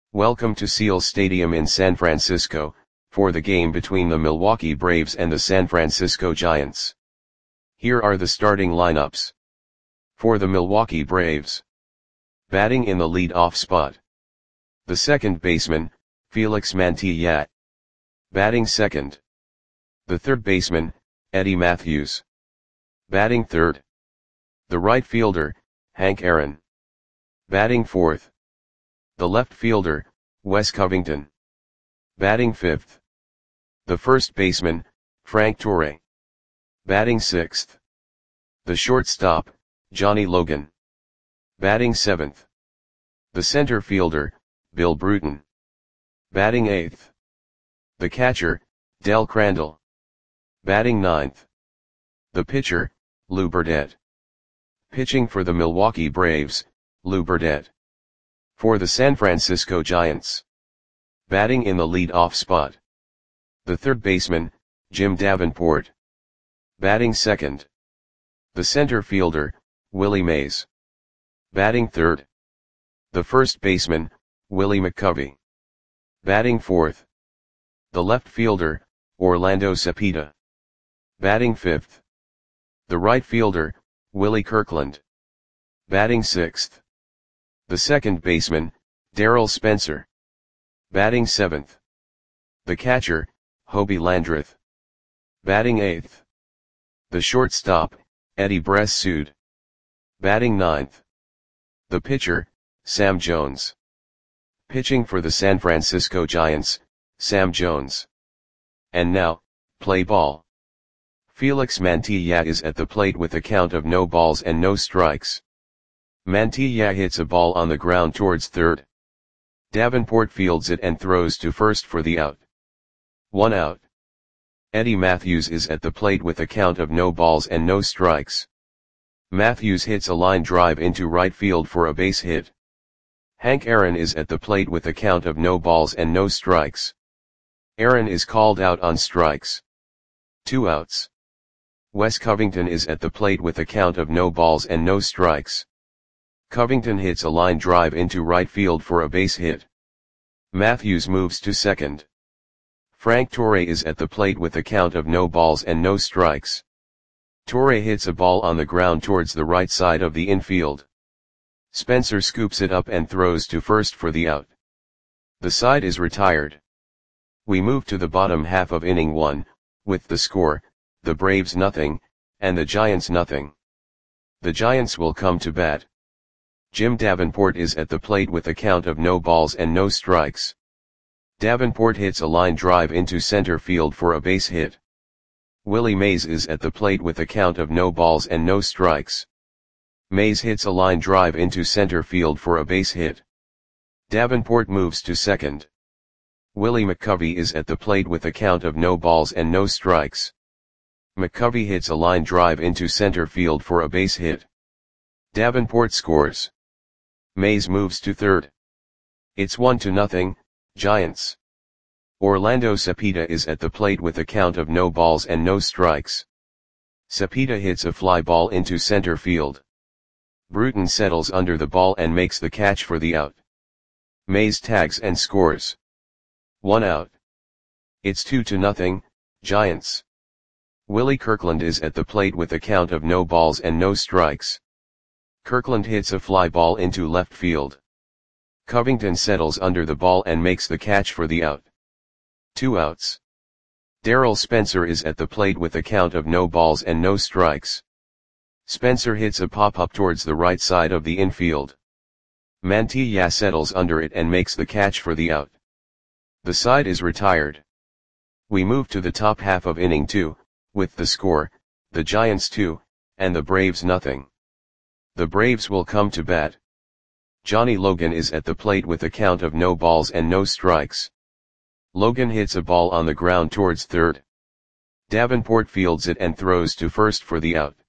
Welcome to Seal Stadium in San Francisco, for the game between the Milwaukee Braves and the San Francisco Giants. Here are the starting lineups. For the Milwaukee Braves. Batting in the lead-off spot. The second baseman, Felix Mantilla. Batting second. The third baseman, Eddie Mathews. Batting third. The right fielder, Hank Aaron. Batting fourth. The left fielder, Wes Covington. Batting fifth. The first baseman, Frank Torre. Batting sixth. The shortstop, Johnny Logan. Batting seventh. The center fielder, Bill Bruton. Batting eighth. The catcher, Del Crandall. Batting ninth. The pitcher, Lou Burdette. Pitching for the Milwaukee Braves, Lou Burdette. For the San Francisco Giants. Batting in the lead-off spot. The third baseman, Jim Davenport. Batting second. The center fielder, Willie Mays. Batting third. The first baseman, Willie McCovey. Batting fourth. The left fielder, Orlando Cepeda. Batting fifth. The right fielder, Willie Kirkland. Batting sixth. The second baseman, Darryl Spencer. Batting seventh. The catcher, Hobie Landreth. Batting eighth. The shortstop, Eddie Bressoud. Batting ninth. The pitcher, Sam Jones. Pitching for the San Francisco Giants, Sam Jones. And now, play ball. Felix Mantilla is at the plate with a count of no balls and no strikes. Mantilla hits a ball on the ground towards third. Davenport fields it and throws to first for the out. 1 out. Eddie Mathews is at the plate with a count of no balls and no strikes. Mathews hits a line drive into right field for a base hit. Hank Aaron is at the plate with a count of no balls and no strikes. Aaron is called out on strikes. 2 outs. Wes Covington is at the plate with a count of no balls and no strikes. Covington hits a line drive into right field for a base hit. Mathews moves to second. Frank Torre is at the plate with a count of no balls and no strikes. Torre hits a ball on the ground towards the right side of the infield. Spencer scoops it up and throws to first for the out. The side is retired. We move to the bottom half of inning 1, with the score, the Braves nothing, and the Giants nothing. The Giants will come to bat. Jim Davenport is at the plate with a count of no balls and no strikes. Davenport hits a line drive into center field for a base hit. Willie Mays is at the plate with a count of no balls and no strikes. Mays hits a line drive into center field for a base hit. Davenport moves to second. Willie McCovey is at the plate with a count of no balls and no strikes. McCovey hits a line drive into center field for a base hit. Davenport scores. Mays moves to third. It's 1-0, Giants. Orlando Cepeda is at the plate with a count of no balls and no strikes. Cepeda hits a fly ball into center field. Bruton settles under the ball and makes the catch for the out. Mays tags and scores. 1 out. It's 2-0, Giants. Willie Kirkland is at the plate with a count of no balls and no strikes. Kirkland hits a fly ball into left field. Covington settles under the ball and makes the catch for the out. 2 outs. Darryl Spencer is at the plate with a count of no balls and no strikes. Spencer hits a pop-up towards the right side of the infield. Mantilla settles under it and makes the catch for the out. The side is retired. We move to the top half of inning 2, with the score, the Giants 2, and the Braves nothing. The Braves will come to bat. Johnny Logan is at the plate with a count of no balls and no strikes. Logan hits a ball on the ground towards third. Davenport fields it and throws to first for the out.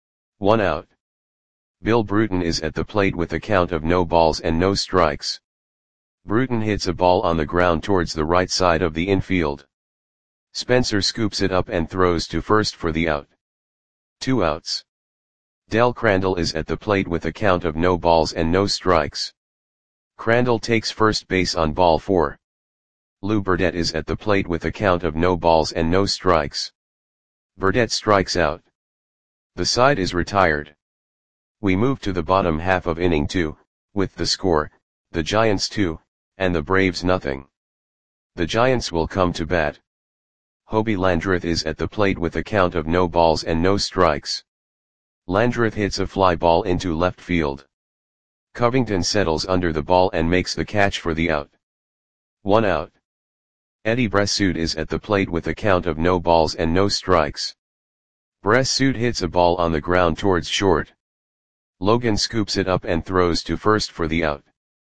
1 out. Bill Bruton is at the plate with a count of no balls and no strikes. Bruton hits a ball on the ground towards the right side of the infield. Spencer scoops it up and throws to first for the out. 2 outs. Del Crandall is at the plate with a count of no balls and no strikes. Crandall takes first base on ball 4. Lou Burdett is at the plate with a count of no balls and no strikes. Burdett strikes out. The side is retired. We move to the bottom half of inning 2, with the score, the Giants 2, and the Braves nothing. The Giants will come to bat. Hobie Landreth is at the plate with a count of no balls and no strikes. Landreth hits a fly ball into left field. Covington settles under the ball and makes the catch for the out. 1 out. Eddie Bressoud is at the plate with a count of no balls and no strikes. Bressoud hits a ball on the ground towards short. Logan scoops it up and throws to first for the out.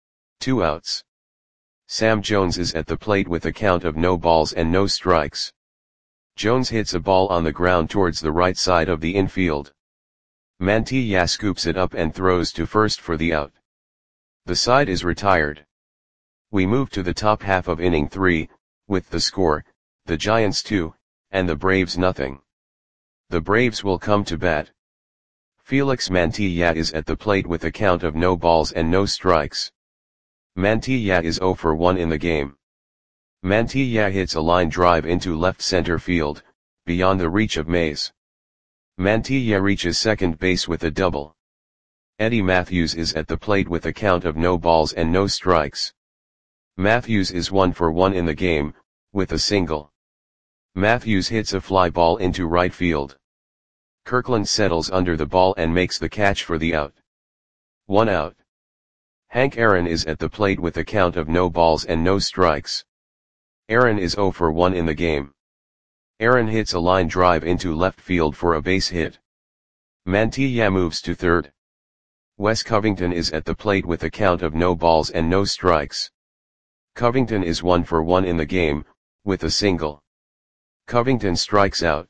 2 outs. Sam Jones is at the plate with a count of no balls and no strikes. Jones hits a ball on the ground towards the right side of the infield. Mantilla scoops it up and throws to first for the out. The side is retired. We move to the top half of inning 3, with the score, the Giants 2, and the Braves nothing. The Braves will come to bat. Felix Mantilla is at the plate with a count of no balls and no strikes. Mantilla is 0 for 1 in the game. Mantilla hits a line drive into left center field, beyond the reach of Mays. Mantilla reaches second base with a double. Eddie Matthews is at the plate with a count of no balls and no strikes. Matthews is 1 for 1 in the game, with a single. Matthews hits a fly ball into right field. Kirkland settles under the ball and makes the catch for the out. 1 out. Hank Aaron is at the plate with a count of no balls and no strikes. Aaron is 0 for 1 in the game. Aaron hits a line drive into left field for a base hit. Mantilla moves to third. Wes Covington is at the plate with a count of no balls and no strikes. Covington is 1 for 1 in the game, with a single. Covington strikes out.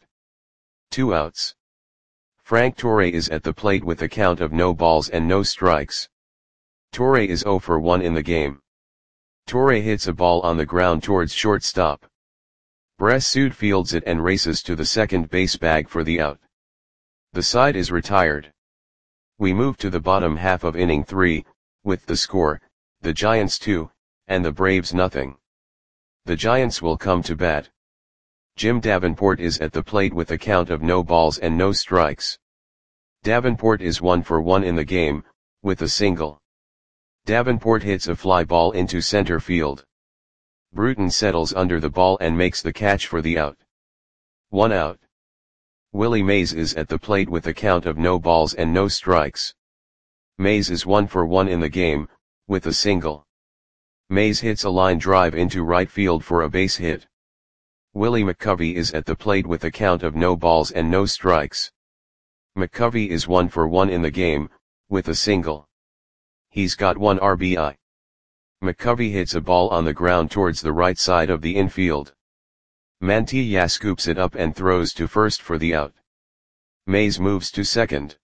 2 outs. Frank Torre is at the plate with a count of no balls and no strikes. Torre is 0 for 1 in the game. Torre hits a ball on the ground towards shortstop. Bressoud fields it and races to the second base bag for the out. The side is retired. We move to the bottom half of inning 3, with the score, the Giants 2, and the Braves nothing. The Giants will come to bat. Jim Davenport is at the plate with a count of no balls and no strikes. Davenport is 1 for 1 in the game, with a single. Davenport hits a fly ball into center field. Bruton settles under the ball and makes the catch for the out. 1 out. Willie Mays is at the plate with a count of no balls and no strikes. Mays is 1 for 1 in the game, with a single. Mays hits a line drive into right field for a base hit. Willie McCovey is at the plate with a count of no balls and no strikes. McCovey is 1 for 1 in the game, with a single. He's got 1 RBI. McCovey hits a ball on the ground towards the right side of the infield. Mantilla scoops it up and throws to first for the out. Mays moves to second.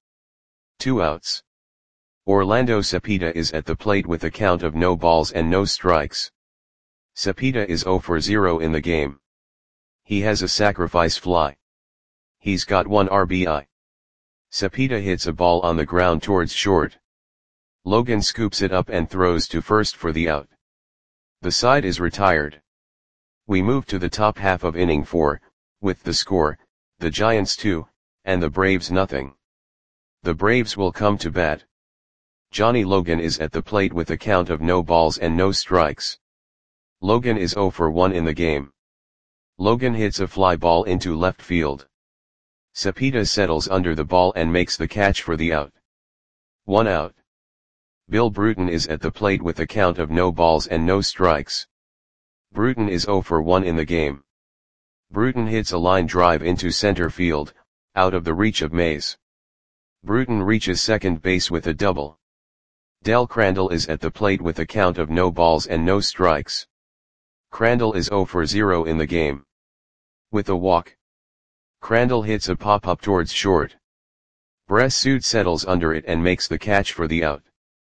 2 outs. Orlando Cepeda is at the plate with a count of no balls and no strikes. Cepeda is 0 for 0 in the game. He has a sacrifice fly. He's got 1 RBI. Cepeda hits a ball on the ground towards short. Logan scoops it up and throws to first for the out. The side is retired. We move to the top half of inning 4, with the score, the Giants 2, and the Braves nothing. The Braves will come to bat. Johnny Logan is at the plate with a count of no balls and no strikes. Logan is 0 for 1 in the game. Logan hits a fly ball into left field. Cepeda settles under the ball and makes the catch for the out. 1 out. Bill Bruton is at the plate with a count of no balls and no strikes. Bruton is 0 for 1 in the game. Bruton hits a line drive into center field, out of the reach of Mays. Bruton reaches second base with a double. Del Crandall is at the plate with a count of no balls and no strikes. Crandall is 0 for 0 in the game. With a walk. Crandall hits a pop-up towards short. Bressoud settles under it and makes the catch for the out.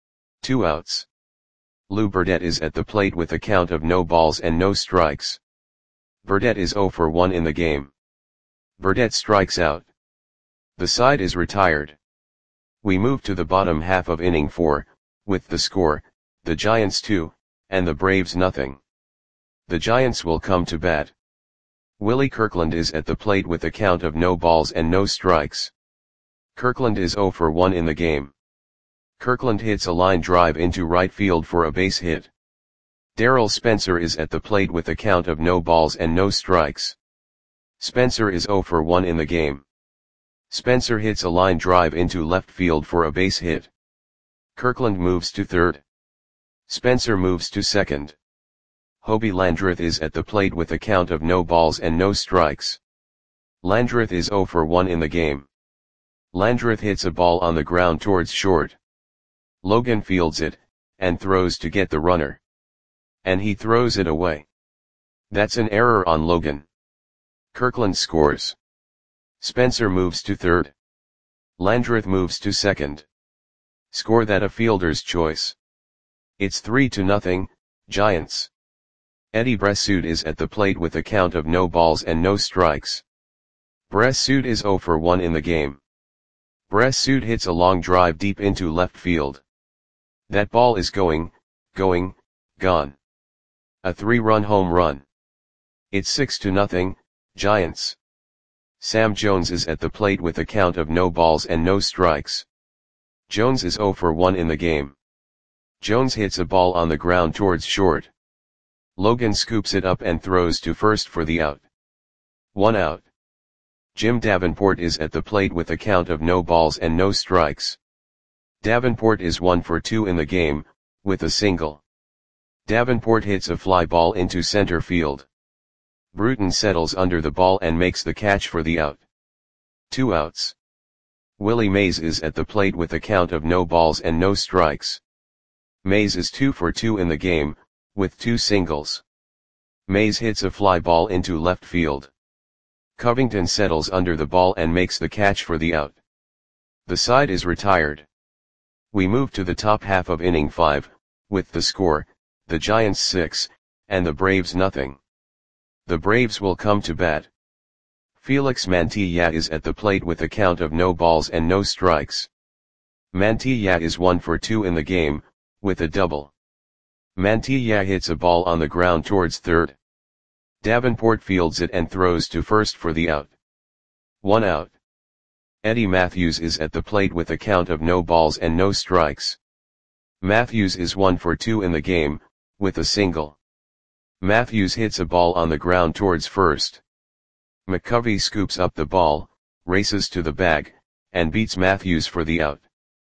2 outs. Lou Burdett is at the plate with a count of no balls and no strikes. Burdett is 0 for 1 in the game. Burdett strikes out. The side is retired. We move to the bottom half of inning 4, with the score, the Giants 2, and the Braves nothing. The Giants will come to bat. Willie Kirkland is at the plate with a count of no balls and no strikes. Kirkland is 0 for 1 in the game. Kirkland hits a line drive into right field for a base hit. Darryl Spencer is at the plate with a count of no balls and no strikes. Spencer is 0 for 1 in the game. Spencer hits a line drive into left field for a base hit. Kirkland moves to third. Spencer moves to second. Hobie Landreth is at the plate with a count of no balls and no strikes. Landreth is 0 for 1 in the game. Landreth hits a ball on the ground towards short. Logan fields it, and throws to get the runner. And he throws it away. That's an error on Logan. Kirkland scores. Spencer moves to third. Landreth moves to second. Score that a fielder's choice. It's 3-0, Giants. Eddie Bressoud is at the plate with a count of no balls and no strikes. Bressoud is 0 for 1 in the game. Bressoud hits a long drive deep into left field. That ball is gone. A 3-run home run. It's 6-0, Giants. Sam Jones is at the plate with a count of no balls and no strikes. Jones is 0 for 1 in the game. Jones hits a ball on the ground towards short. Logan scoops it up and throws to first for the out. 1 out. Jim Davenport is at the plate with a count of no balls and no strikes. Davenport is 1 for 2 in the game, with a single. Davenport hits a fly ball into center field. Bruton settles under the ball and makes the catch for the out. 2 outs. Willie Mays is at the plate with a count of no balls and no strikes. Mays is 2 for 2 in the game, with 2 singles. Mays hits a fly ball into left field. Covington settles under the ball and makes the catch for the out. The side is retired. We move to the top half of inning 5, with the score, the Giants 6, and the Braves nothing. The Braves will come to bat. Felix Mantilla is at the plate with a count of no balls and no strikes. Mantilla is 1 for 2 in the game, with a double. Mantilla hits a ball on the ground towards third. Davenport fields it and throws to first for the out. 1 out. Eddie Matthews is at the plate with a count of no balls and no strikes. Matthews is 1 for 2 in the game, with a single. Matthews hits a ball on the ground towards first. McCovey scoops up the ball, races to the bag, and beats Matthews for the out.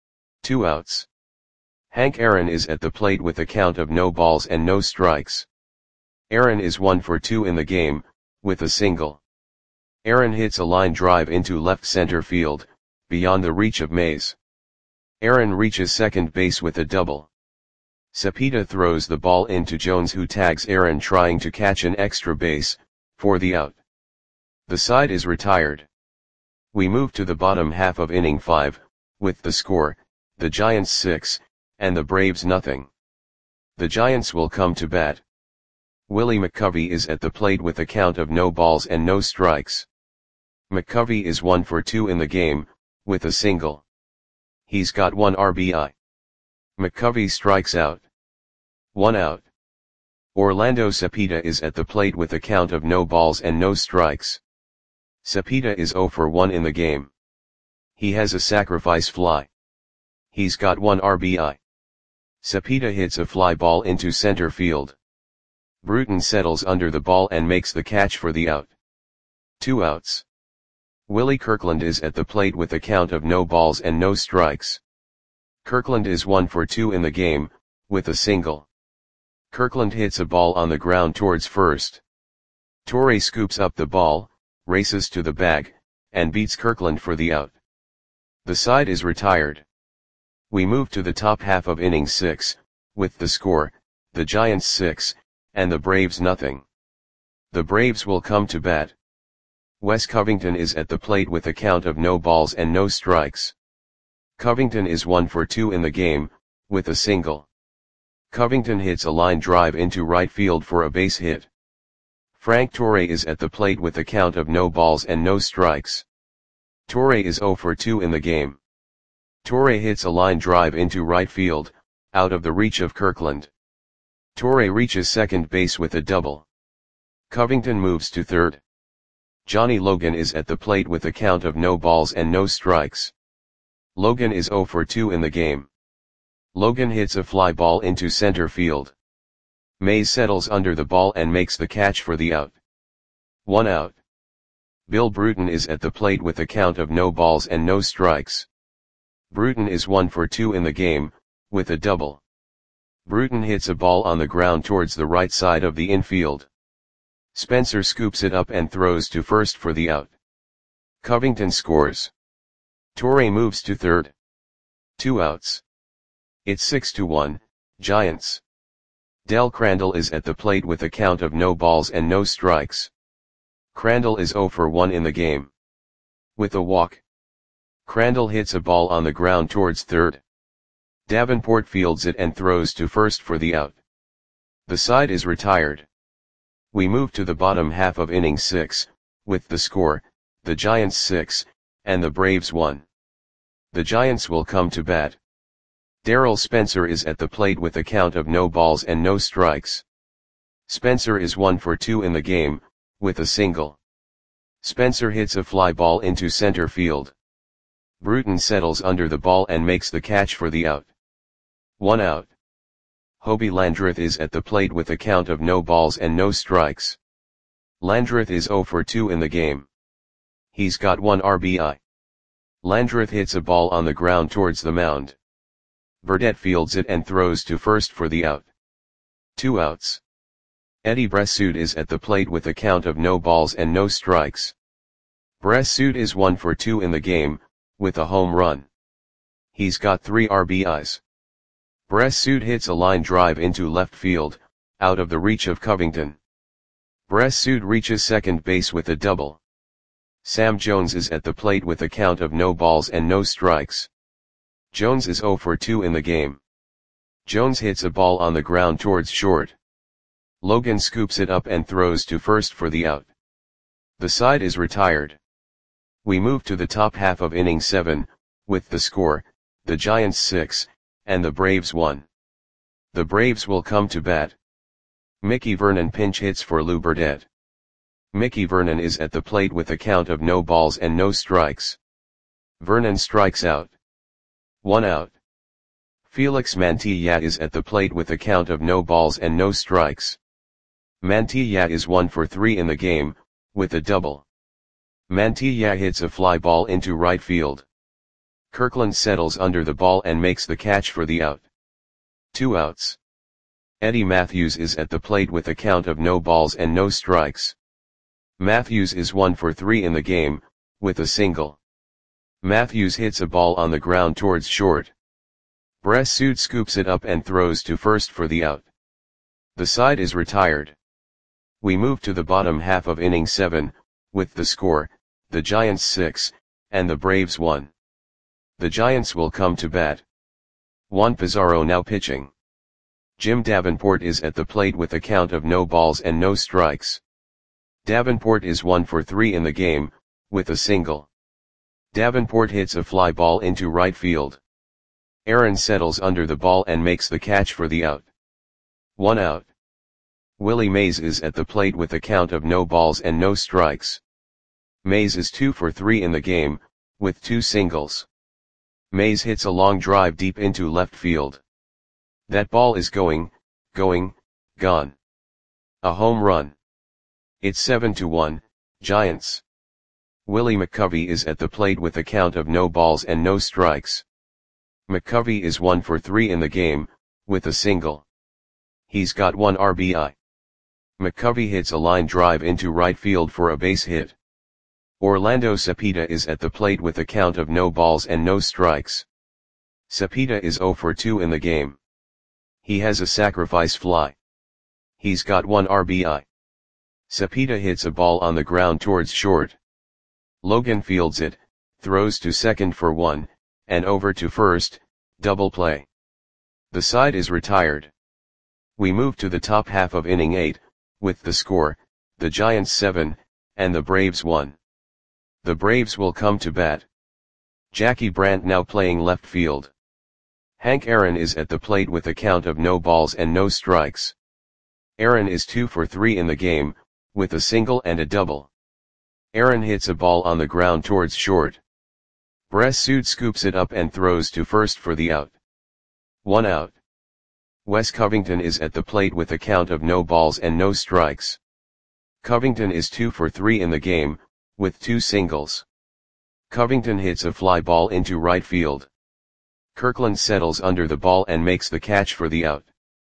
2 outs. Hank Aaron is at the plate with a count of no balls and no strikes. Aaron is 1 for 2 in the game, with a single. Aaron hits a line drive into left center field, beyond the reach of Mays. Aaron reaches second base with a double. Cepeda throws the ball into Jones, who tags Aaron trying to catch an extra base, for the out. The side is retired. We move to the bottom half of inning 5, with the score, the Giants 6, and the Braves nothing. The Giants will come to bat. Willie McCovey is at the plate with a count of no balls and no strikes. McCovey is 1 for 2 in the game, with a single. He's got 1 RBI. McCovey strikes out. 1 out. Orlando Cepeda is at the plate with a count of no balls and no strikes. Cepeda is 0 for 1 in the game. He has a sacrifice fly. He's got 1 RBI. Cepeda hits a fly ball into center field. Bruton settles under the ball and makes the catch for the out. 2 outs. Willie Kirkland is at the plate with a count of no balls and no strikes. Kirkland is 1 for 2 in the game, with a single. Kirkland hits a ball on the ground towards first. Torre scoops up the ball, races to the bag, and beats Kirkland for the out. The side is retired. We move to the top half of inning 6, with the score, the Giants 6, and the Braves nothing. The Braves will come to bat. Wes Covington is at the plate with a count of no balls and no strikes. Covington is 1 for 2 in the game, with a single. Covington hits a line drive into right field for a base hit. Frank Torre is at the plate with a count of no balls and no strikes. Torre is 0 for 2 in the game. Torre hits a line drive into right field, out of the reach of Kirkland. Torre reaches second base with a double. Covington moves to third. Johnny Logan is at the plate with a count of no balls and no strikes. Logan is 0 for 2 in the game. Logan hits a fly ball into center field. Mays settles under the ball and makes the catch for the out. 1 out. Bill Bruton is at the plate with a count of no balls and no strikes. Bruton is 1 for 2 in the game, with a double. Bruton hits a ball on the ground towards the right side of the infield. Spencer scoops it up and throws to first for the out. Covington scores. Torre moves to third. 2 outs. It's 6-1, Giants. Del Crandall is at the plate with a count of no balls and no strikes. Crandall is 0 for 1 in the game. With a walk. Crandall hits a ball on the ground towards third. Davenport fields it and throws to first for the out. The side is retired. We move to the bottom half of inning 6, with the score, the Giants 6, and the Braves 1. The Giants will come to bat. Darrell Spencer is at the plate with a count of no balls and no strikes. Spencer is 1 for 2 in the game, with a single. Spencer hits a fly ball into center field. Bruton settles under the ball and makes the catch for the out. 1 out. Hobie Landreth is at the plate with a count of no balls and no strikes. Landreth is 0 for 2 in the game. He's got 1 RBI. Landreth hits a ball on the ground towards the mound. Burdette fields it and throws to first for the out. 2 outs. Eddie Bressoud is at the plate with a count of no balls and no strikes. Bressoud is 1 for 2 in the game, with a home run. He's got 3 RBIs. Bressoud hits a line drive into left field, out of the reach of Covington. Bressoud reaches second base with a double. Sam Jones is at the plate with a count of no balls and no strikes. Jones is 0 for 2 in the game. Jones hits a ball on the ground towards short. Logan scoops it up and throws to first for the out. The side is retired. We move to the top half of inning 7, with the score, the Giants 6, and the Braves 1. The Braves will come to bat. Mickey Vernon pinch hits for Lou Burdette. Mickey Vernon is at the plate with a count of no balls and no strikes. Vernon strikes out. 1 out. Felix Mantilla is at the plate with a count of no balls and no strikes. Mantilla is 1 for 3 in the game, with a double. Mantilla hits a fly ball into right field. Kirkland settles under the ball and makes the catch for the out. 2 outs. Eddie Matthews is at the plate with a count of no balls and no strikes. Matthews is 1 for 3 in the game, with a single. Matthews hits a ball on the ground towards short. Bressoud scoops it up and throws to first for the out. The side is retired. We move to the bottom half of inning 7, with the score, the Giants 6, and the Braves 1. The Giants will come to bat. Juan Pizarro now pitching. Jim Davenport is at the plate with a count of no balls and no strikes. Davenport is 1 for 3 in the game, with a single. Davenport hits a fly ball into right field. Aaron settles under the ball and makes the catch for the out. 1 out. Willie Mays is at the plate with a count of no balls and no strikes. Mays is 2 for 3 in the game, with 2 singles. Mays hits a long drive deep into left field. That ball is gone. A home run. It's 7-1, Giants. Willie McCovey is at the plate with a count of no balls and no strikes. McCovey is 1 for 3 in the game, with a single. He's got 1 RBI. McCovey hits a line drive into right field for a base hit. Orlando Cepeda is at the plate with a count of no balls and no strikes. Cepeda is 0 for 2 in the game. He has a sacrifice fly. He's got 1 RBI. Cepeda hits a ball on the ground towards short. Logan fields it, throws to second for 1, and over to first, double play. The side is retired. We move to the top half of inning 8, with the score, the Giants 7, and the Braves 1. The Braves will come to bat. Jackie Brandt now playing left field. Hank Aaron is at the plate with a count of no balls and no strikes. Aaron is 2 for 3 in the game, with a single and a double. Aaron hits a ball on the ground towards short. Bress Sood scoops it up and throws to first for the out. 1 out. Wes Covington is at the plate with a count of no balls and no strikes. Covington is 2 for 3 in the game, with 2 singles. Covington hits a fly ball into right field. Kirkland settles under the ball and makes the catch for the out.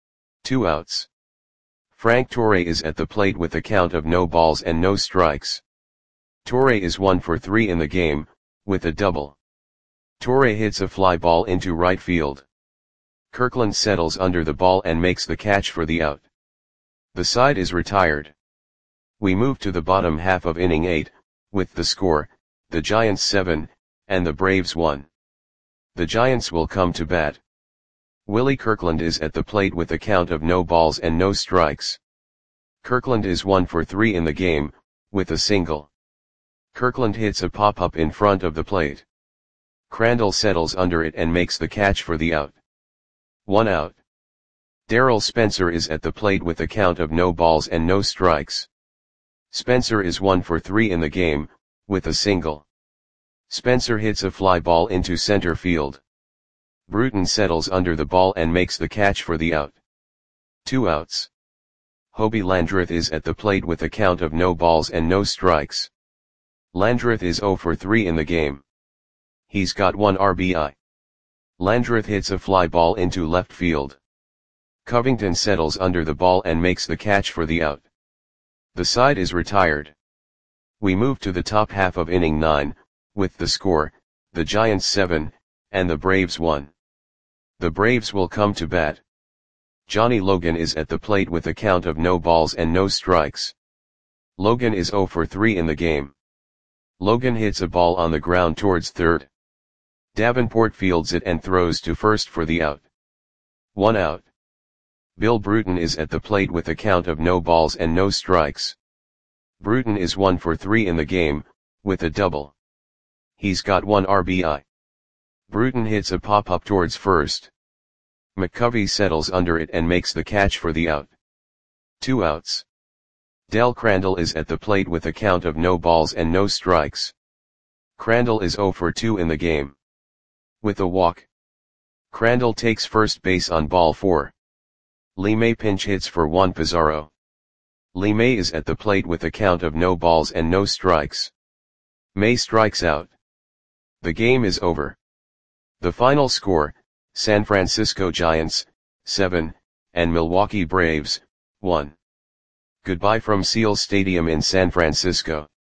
2 outs. Frank Torre is at the plate with a count of no balls and no strikes. Torre is 1 for 3 in the game, with a double. Torre hits a fly ball into right field. Kirkland settles under the ball and makes the catch for the out. The side is retired. We move to the bottom half of inning 8, with the score, the Giants 7, and the Braves 1. The Giants will come to bat. Willie Kirkland is at the plate with a count of no balls and no strikes. Kirkland is 1 for 3 in the game, with a single. Kirkland hits a pop-up in front of the plate. Crandall settles under it and makes the catch for the out. 1 out. Darryl Spencer is at the plate with a count of no balls and no strikes. Spencer is 1 for 3 in the game, with a single. Spencer hits a fly ball into center field. Bruton settles under the ball and makes the catch for the out. 2 outs. Hobie Landreth is at the plate with a count of no balls and no strikes. Landreth is 0 for 3 in the game. He's got 1 RBI. Landreth hits a fly ball into left field. Covington settles under the ball and makes the catch for the out. The side is retired. We move to the top half of inning 9, with the score, the Giants 7, and the Braves 1. The Braves will come to bat. Johnny Logan is at the plate with a count of no balls and no strikes. Logan is 0 for 3 in the game. Logan hits a ball on the ground towards third. Davenport fields it and throws to first for the out. 1 out. Bill Bruton is at the plate with a count of no balls and no strikes. Bruton is 1 for 3 in the game, with a double. He's got 1 RBI. Bruton hits a pop-up towards first. McCovey settles under it and makes the catch for the out. 2 outs. Del Crandall is at the plate with a count of no balls and no strikes. Crandall is 0 for 2 in the game. With a walk. Crandall takes first base on ball 4. Lee May pinch hits for Juan Pizarro. Lee May is at the plate with a count of no balls and no strikes. May strikes out. The game is over. The final score, San Francisco Giants, 7, and Milwaukee Braves, 1. Goodbye from Seals Stadium in San Francisco.